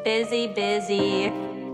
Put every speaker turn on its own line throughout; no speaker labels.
busy.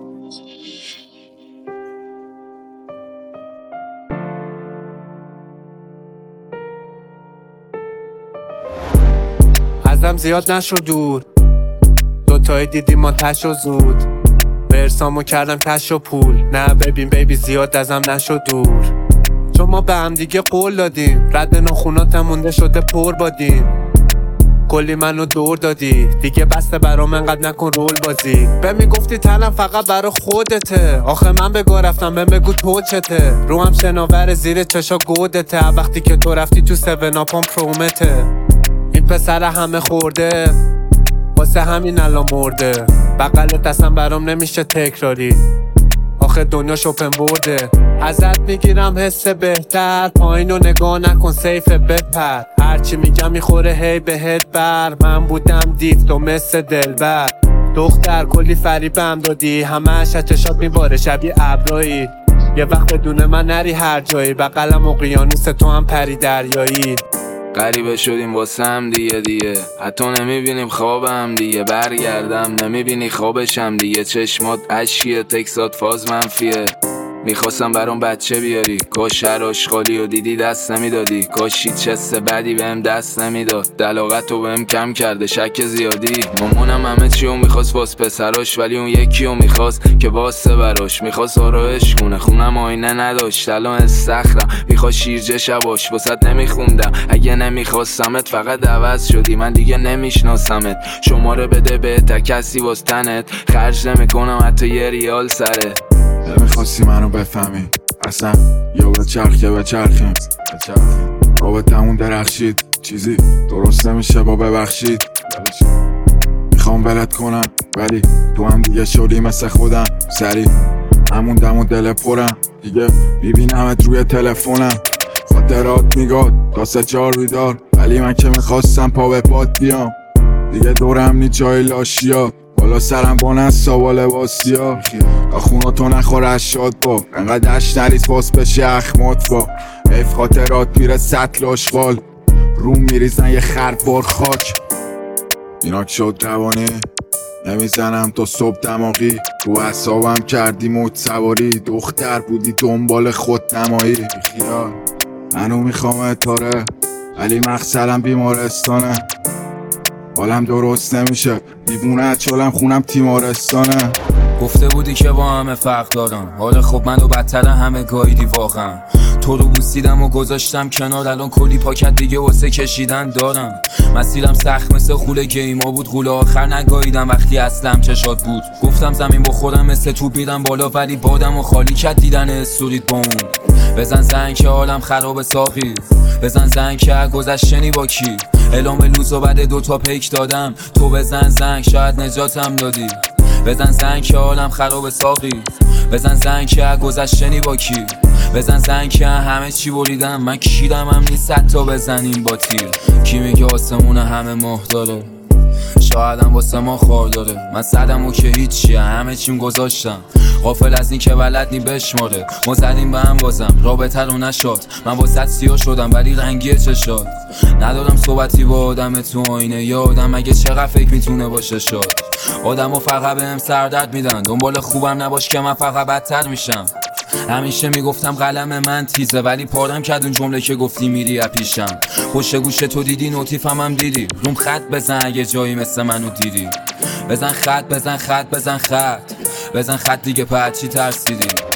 ازم زیاد نشو دور، دوتایی دیدیم ما تش و زود، ورسامو کردم کش و پول. نه ببین بیبی زیاد ازم نشو دور، چون ما به هم دیگه قول دادیم، رد ناخوناتم مونده شده پر بادیم. کلی منو دور دادی دیگه، بسته برام انقدر نکن رول بازی. به میگفتی تنم فقط برا خودته، آخه من بگاه رفتم به بگو تو چته. رو هم شناور زیر چشا گودته، وقتی که تو رفتی تو 7 اپام پرومته. این پسر همه خورده واسه همین الان مرده، بغل دستم برام نمیشه تکراری، آخه دنیا شوپن برده. ازت میگیرم حس بهتر، پایین رو نگاه نکن سیف بپر. هرچی میگم میخوره هی بهت بر، من بودم دیو تو مثل دلبر. دختر کلی فریبم دادی، همه چشات میباره شبیه ابرایی. یه وقت بدون من نری هر جایی، بغلم اقیانوس تو هم پری دریایی.
غریبه شدیم واسه هم دیگه حتی نمیبینیم خوابم دیگه. برگردم نمیبینی خوابشم دیگه، چشمات اشکیه تکسات فاز منفیه. میخواستم برام بچه بیاری، کاش هر آشغالی و دیدی دست نمیدادی. کاش هیچ حس بدی بهم دست نمیداد، دلاغتو بهم کم کرده شک زیادی. مامانم همه چیو میخواست واس پسراش، ولی اون یکیو میخواست که واسه براش. میخواست آرایش کنه خونم آینه نداشت، الان استخرم میخواست شیرجه شباش. واسط نمیخوندم اگه نمیخواستمت، فقط عوض شدی من دیگه نمیشناسمت. شماره بده به تا کسی واس تنت، خرج نمیکنم حتی یه ریال سرت.
نمیخواستی منو بفهمی اصلا، یا بچرخیم رابطمون درخشید، چیزی درست نمیشه با ببخشید. میخوام ولت کنم ولی تو هم دیگه شدی مثل خودم، سری همون دم و دل پرم دیگه، میبینمت روی تلفنم. خاطرات میگاد تا 3-4 بیدار، ولی من که میخواستم پا به پات بیام. دیگه دورم نی جای لاشیا، بالا سرم با نستا با لباسیا. خوناتو نخور اشاد با، انقدر اش نریز باز بشه اخمات با. ایف خاطرات میره سطل آشغال، روم میریزن یه خربار خاک. ایناک شد روانه نمیزنم تا صبح دماغی، رو حسابم کردی موج سواری. دختر بودی دنبال خود نمایی، خیال منو میخوام اتاره ولی مقصدم بیمارستانه. حالم درست نمیشه دیوونه چالم خونم تیمارستانه.
گفته بودی که با همه فرق دارم، حالا خب منو بدتر همه گاییدی واقعا. تو رو بوسیدم و گذاشتم کنار، الان کلی پاکت دیگه واسه کشیدن دارم. مسیرم سخت مثل خوله گیما بود، غول آخر نگاییدم وقتی اصلم چشات بود. گفتم زمین با خودم مثل توپ میرم بالا، ولی بادم و خالی کرد دیدن استوریت با اون. بزن زنگ که حالم خراب ساقی، بزن زنگ که گذشتنی با کی. اعلام لوز و بعد 2 پیک دادم، تو بزن زنگ شاید نجاتم دادی. بزن زنگ که حالم خراب ساقی، بزن زنگ که گذشتنی با کی. بزن زنگ که همه چی بریدم، من کیرم هم نیست حتی بزنیم با تیر. کی میگه آسمون همه ماه داره، شایدم واسه ما خار داره. من صدم و که هیچیه همه چیم گذاشتم، غافل از این که بلد نی بشماره. ما زدیم به هم بازم رابطه رو نشد، من واسه سیاه شدم ولی رنگی چشات. ندارم صحبتی با آدم تو آینه، یا آدم اگه چقدر فکر میتونه باشه شاد. آدم ها فقط بهم سردرد میدن، دنبال خوبم نباش که من فقط بدتر میشم. همیشه میگفتم قلم من تیزه، ولی پارم کرد اون جمله که گفتی میری اپیشم. پشت گوش تو دیدی نوتیفم هم دیدی، روم خط بزن اگه جایی مثل منو دیدی. بزن خط بزن خط بزن خط بزن خط دیگه، پر چی ترسیدی؟